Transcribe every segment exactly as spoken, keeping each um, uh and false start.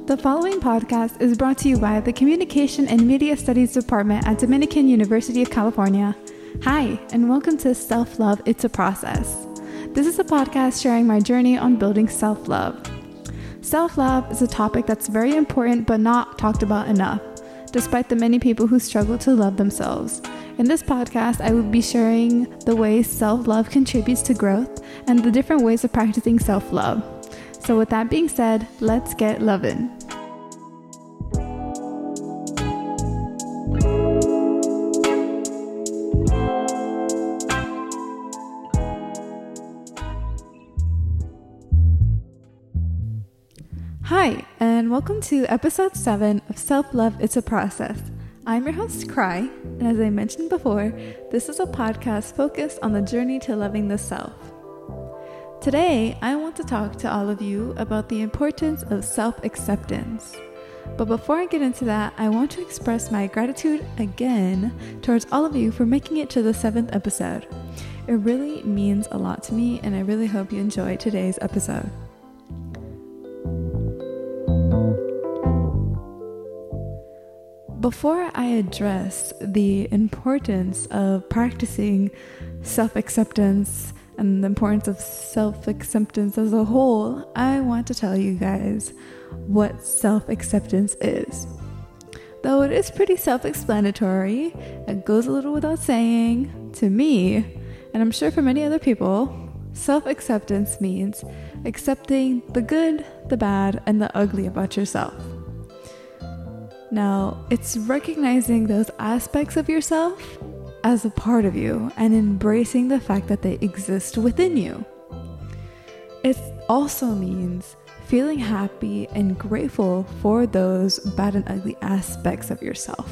The following podcast is brought to you by the Communication and Media Studies Department at Dominican University of California. Hi, and welcome to Self-Love, It's a Process. This is a podcast sharing my journey on building self-love. Self-love is a topic that's very important but not talked about enough, despite the many people who struggle to love themselves. In this podcast, I will be sharing the ways self-love contributes to growth and the different ways of practicing self-love. So with that being said, let's get lovin'. Hi, and welcome to episode seven of Self-Love, It's a Process. I'm your host, Cry, and as I mentioned before, this is a podcast focused on the journey to loving the self. Today, I want to talk to all of you about the importance of self-acceptance. But before I get into that, I want to express my gratitude again towards all of you for making it to the seventh episode. It really means a lot to me, and I really hope you enjoy today's episode. Before I address the importance of practicing self-acceptance and the importance of self-acceptance as a whole, I want to tell you guys what self-acceptance is. Though it is pretty self-explanatory, it goes a little without saying, to me, and I'm sure for many other people, self-acceptance means accepting the good, the bad, and the ugly about yourself. Now, it's recognizing those aspects of yourself as a part of you and embracing the fact that they exist within you. It also means feeling happy and grateful for those bad and ugly aspects of yourself.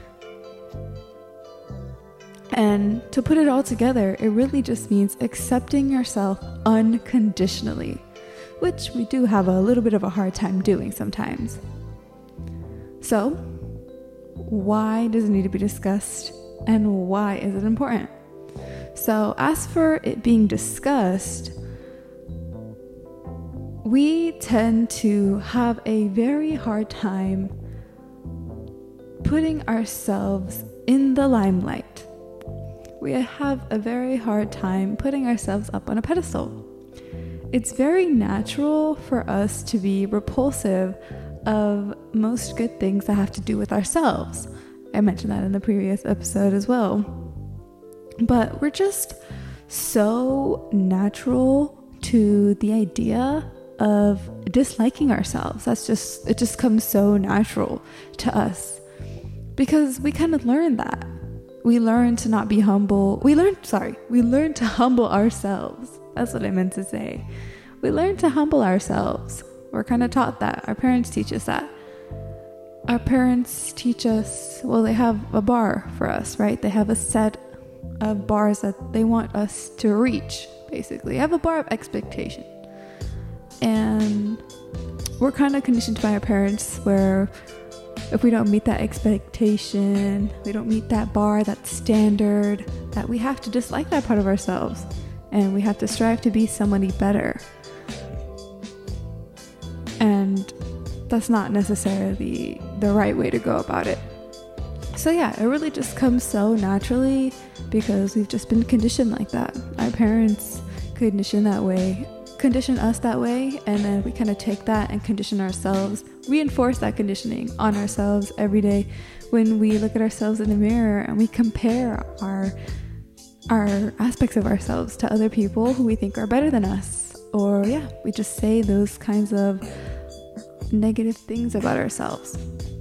And to put it all together, it really just means accepting yourself unconditionally, which we do have a little bit of a hard time doing sometimes. So, why does it need to be discussed and why is it important? So, as for it being discussed, we tend to have a very hard time putting ourselves in the limelight. We have a very hard time putting ourselves up on a pedestal. It's very natural for us to be repulsive of most good things that have to do with ourselves. I mentioned that in the previous episode as well. But we're just so natural to the idea of disliking ourselves. That's just, it just comes so natural to us because we kind of learn that. We learn to not be humble. We learn, sorry, we learn to humble ourselves. That's what I meant to say. We learn to humble ourselves. We're kind of taught that. Our parents teach us that. Our parents teach us, well, they have a bar for us, right? They have a set of bars that they want us to reach, basically. They have a bar of expectation. And we're kind of conditioned by our parents where if we don't meet that expectation, we don't meet that bar, that standard, that we have to dislike that part of ourselves. And we have to strive to be somebody better. And that's not necessarily the right way to go about it. So yeah, it really just comes so naturally because we've just been conditioned like that. Our parents condition that way, condition us that way, and then we kind of take that and condition ourselves, reinforce that conditioning on ourselves every day when we look at ourselves in the mirror and we compare our our aspects of ourselves to other people who we think are better than us. Or yeah, we just say those kinds of negative things about ourselves.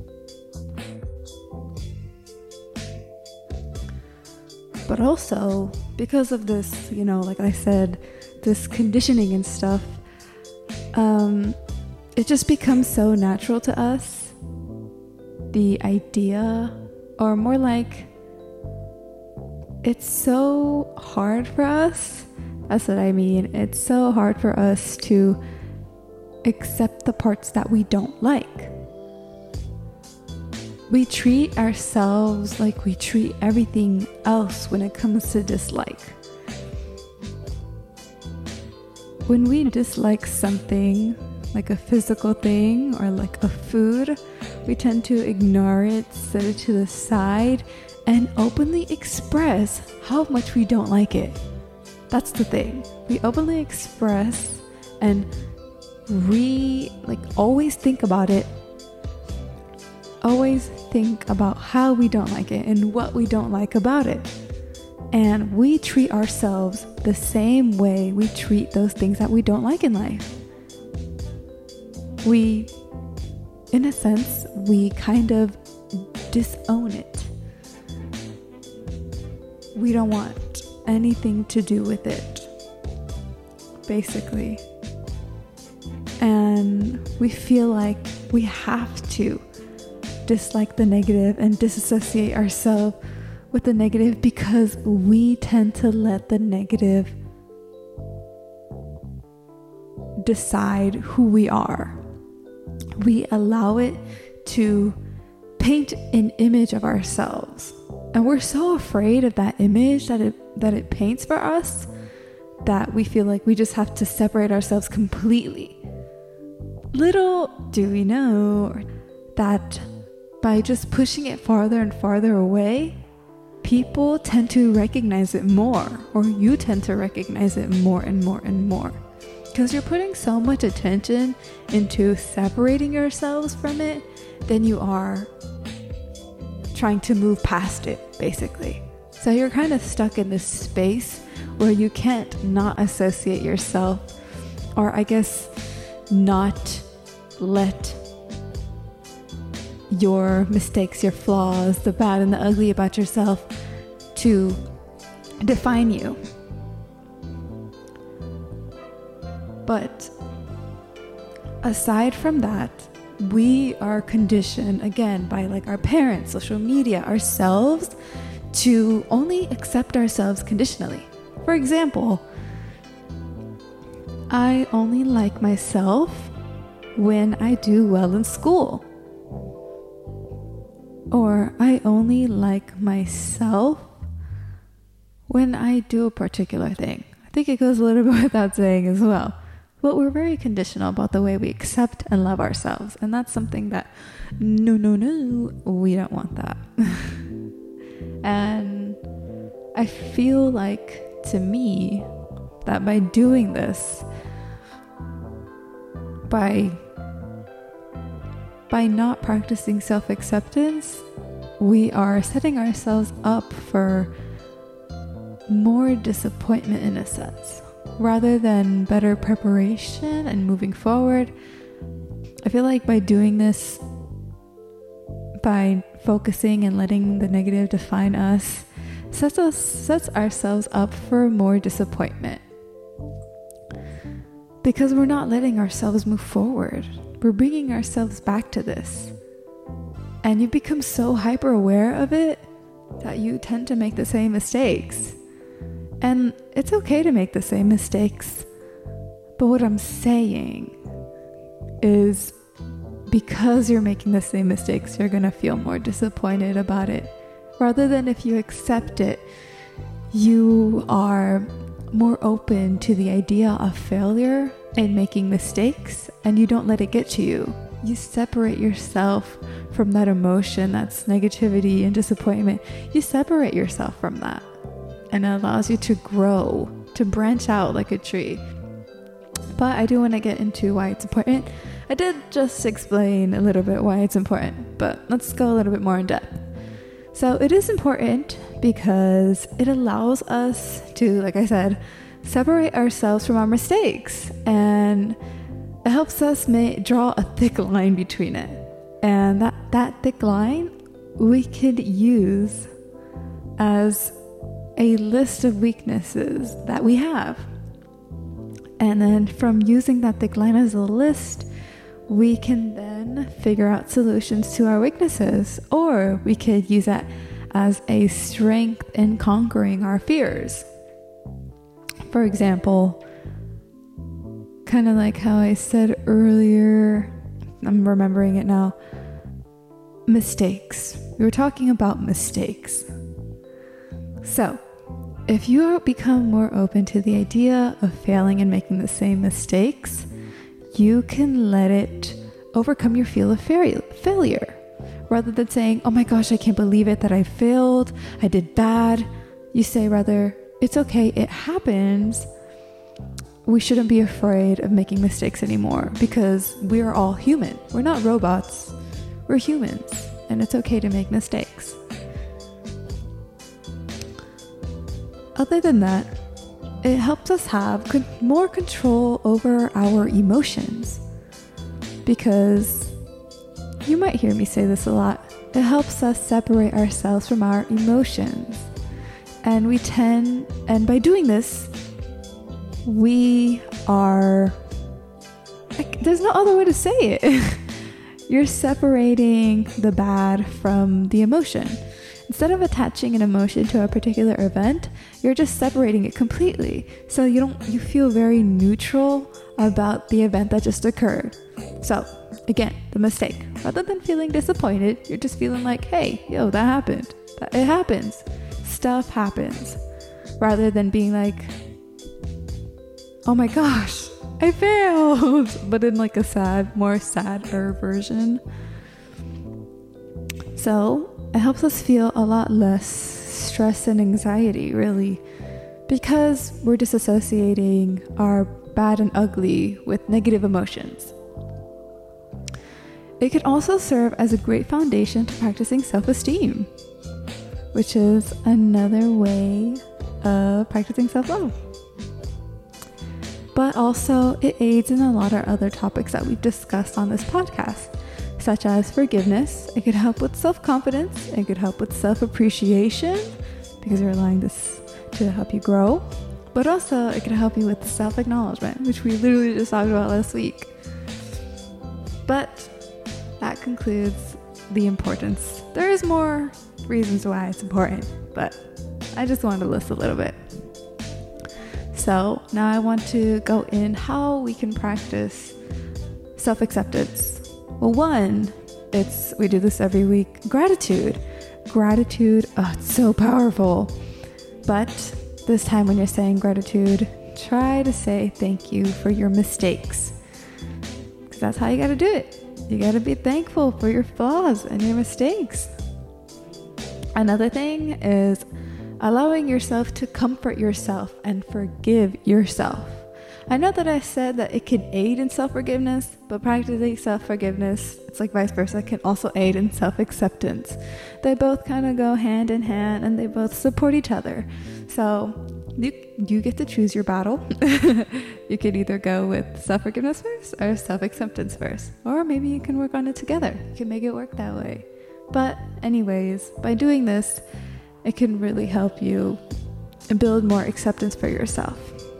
But also, because of this, you know, like I said, this conditioning and stuff, um, it just becomes so natural to us. The idea, or more like, it's so hard for us. That's what I mean. It's so hard for us to accept the parts that we don't like. We treat ourselves like we treat everything else when it comes to dislike. When we dislike something, like a physical thing or like a food, we tend to ignore it, set it to the side, and openly express how much we don't like it. That's the thing. We openly express and re like always think about it. Always think about how we don't like it and what we don't like about it. And we treat ourselves the same way we treat those things that we don't like in life. We, in a sense, we kind of disown it. We don't want anything to do with it, basically. And we feel like we have to dislike the negative and disassociate ourselves with the negative because we tend to let the negative decide who we are. We allow it to paint an image of ourselves. And we're so afraid of that image that it that it paints for us that we feel like we just have to separate ourselves completely. Little do we know that by just pushing it farther and farther away, people tend to recognize it more, or you tend to recognize it more and more and more. Because you're putting so much attention into separating yourselves from it than you are trying to move past it, basically. So you're kind of stuck in this space where you can't not associate yourself, or I guess not let your mistakes, your flaws, the bad and the ugly about yourself to define you. But aside from that, we are conditioned again by like our parents, social media, ourselves to only accept ourselves conditionally. For example, I only like myself when I do well in school. Or I only like myself when I do a particular thing. I think it goes a little bit without saying as well. But we're very conditional about the way we accept and love ourselves. And that's something that, no, no, no, we don't want that. And I feel like, to me, that by doing this, by, by not practicing self-acceptance, we are setting ourselves up for more disappointment in a sense. Rather than better preparation and moving forward, I feel like by doing this, by focusing and letting the negative define us, sets us sets ourselves up for more disappointment. Because we're not letting ourselves move forward. We're bringing ourselves back to this. And you become so hyper aware of it that you tend to make the same mistakes. And it's okay to make the same mistakes. But what I'm saying is, because you're making the same mistakes, you're going to feel more disappointed about it. Rather than if you accept it, you are more open to the idea of failure and making mistakes, and you don't let it get to you. You separate yourself from that emotion, that's negativity and disappointment. You separate yourself from that. And it allows you to grow, to branch out like a tree. But I do want to get into why it's important. I did just explain a little bit why it's important, but let's go a little bit more in depth. So it is important because it allows us to, like I said, separate ourselves from our mistakes. And it helps us may, draw a thick line between it. And that, that thick line we could use as a list of weaknesses that we have. And then from using that thick line as a list, we can then figure out solutions to our weaknesses, or we could use that as a strength in conquering our fears. For example, kind of like how I said earlier, I'm remembering it now, mistakes. We were talking about mistakes. So, if you become more open to the idea of failing and making the same mistakes, you can let it overcome your feel of failure. Rather than saying, oh my gosh, I can't believe it that I failed, I did bad. You say rather, it's okay, it happens. We shouldn't be afraid of making mistakes anymore because we are all human. We're not robots. We're humans, and it's okay to make mistakes. Other than that, it helps us have con- more control over our emotions, because you might hear me say this a lot. It helps us separate ourselves from our emotions. And we tend, and by doing this, we are, like, there's no other way to say it. You're separating the bad from the emotion. Instead of attaching an emotion to a particular event, you're just separating it completely. So you don't, you feel very neutral about the event that just occurred. So again, the mistake. Rather than feeling disappointed, you're just feeling like, hey, yo, that happened. It happens. Stuff happens. Rather than being like, oh my gosh, I failed, but in like a sad, more sadder version. So it helps us feel a lot less stress and anxiety, really, because we're disassociating our bad and ugly with negative emotions. It can also serve as a great foundation to practicing self-esteem, which is another way of practicing self-love. But also, it aids in a lot of other topics that we've discussed on this podcast, such as forgiveness. It could help with self-confidence. It could help with self-appreciation, because you're allowing this to help you grow. But also, it can help you with self-acknowledgement, which we literally just talked about last week. But that concludes the importance. There is more reasons why it's important, but I just wanted to list a little bit. So now I want to go in how we can practice self-acceptance. Well, one, it's we do this every week. Gratitude. Gratitude, oh, it's so powerful. But this time when you're saying gratitude, try to say thank you for your mistakes. Because that's how you got to do it. You got to be thankful for your flaws and your mistakes. Another thing is allowing yourself to comfort yourself and forgive yourself. I know that I said that it can aid in self-forgiveness, but practicing self-forgiveness, it's like vice versa, can also aid in self-acceptance. They both kind of go hand in hand and they both support each other. So you, you get to choose your battle. You could either go with self-forgiveness first or self-acceptance first. Or maybe you can work on it together. You can make it work that way. But anyways, by doing this, it can really help you build more acceptance for yourself.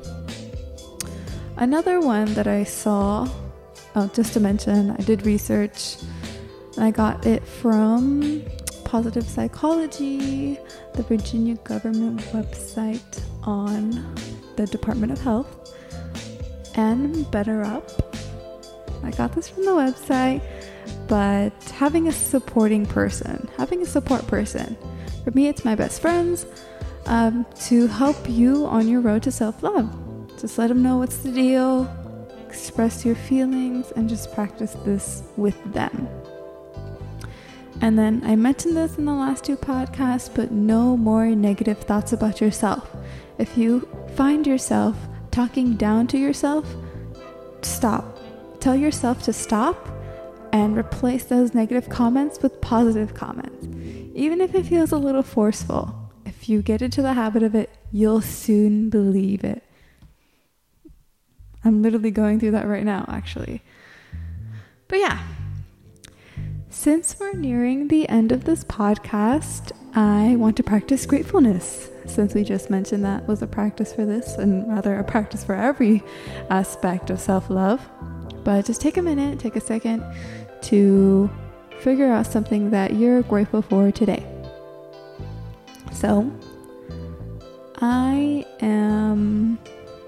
Another one that I saw, oh, just to mention, I did research and I got it from Positive Psychology, the Virginia government website on the Department of Health, and BetterUp. I got this from the website, but having a supporting person, having a support person, for me, it's my best friends, um, to help you on your road to self-love. Just let them know what's the deal, express your feelings, and just practice this with them. And then I mentioned this in the last two podcasts, but no more negative thoughts about yourself. If you find yourself talking down to yourself, stop. Tell yourself to stop and replace those negative comments with positive comments. Even if it feels a little forceful, if you get into the habit of it, you'll soon believe it. I'm literally going through that right now, actually. But yeah, since we're nearing the end of this podcast, I want to practice gratefulness. Since we just mentioned that was a practice for this, and rather a practice for every aspect of self-love. But just take a minute, take a second to figure out something that you're grateful for today. So, I am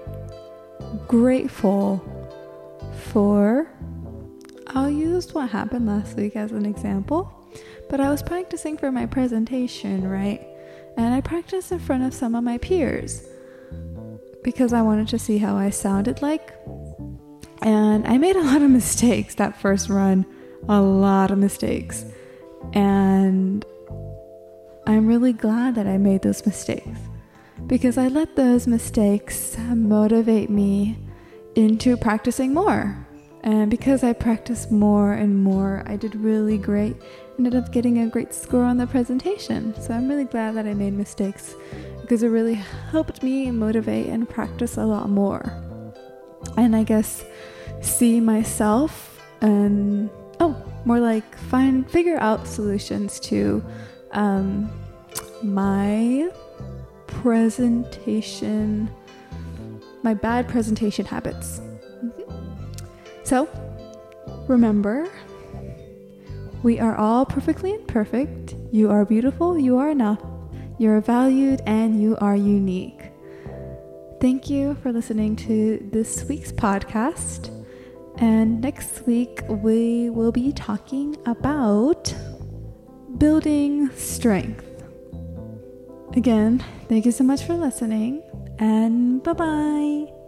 grateful for, I'll use what happened last week as an example, but I was practicing for my presentation, right? And I practiced in front of some of my peers because I wanted to see how I sounded like. And I made a lot of mistakes that first run, a lot of mistakes. And I'm really glad that I made those mistakes, because I let those mistakes motivate me into practicing more. And because I practiced more and more, I did really great. Ended up getting a great score on the presentation. So I'm really glad that I made mistakes, because it really helped me motivate and practice a lot more. And I guess see myself and, oh, more like find, figure out solutions to um, my presentation, my bad presentation habits. Mm-hmm. So, remember, we are all perfectly imperfect. You are beautiful, you are enough, you are valued, and you are unique. Thank you for listening to this week's podcast. And next week, we will be talking about building strength. Again, thank you so much for listening, and bye-bye.